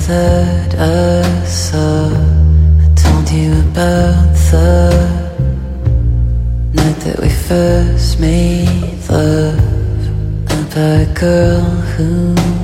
that I saw. I told you about the night that we first made love. About a girl who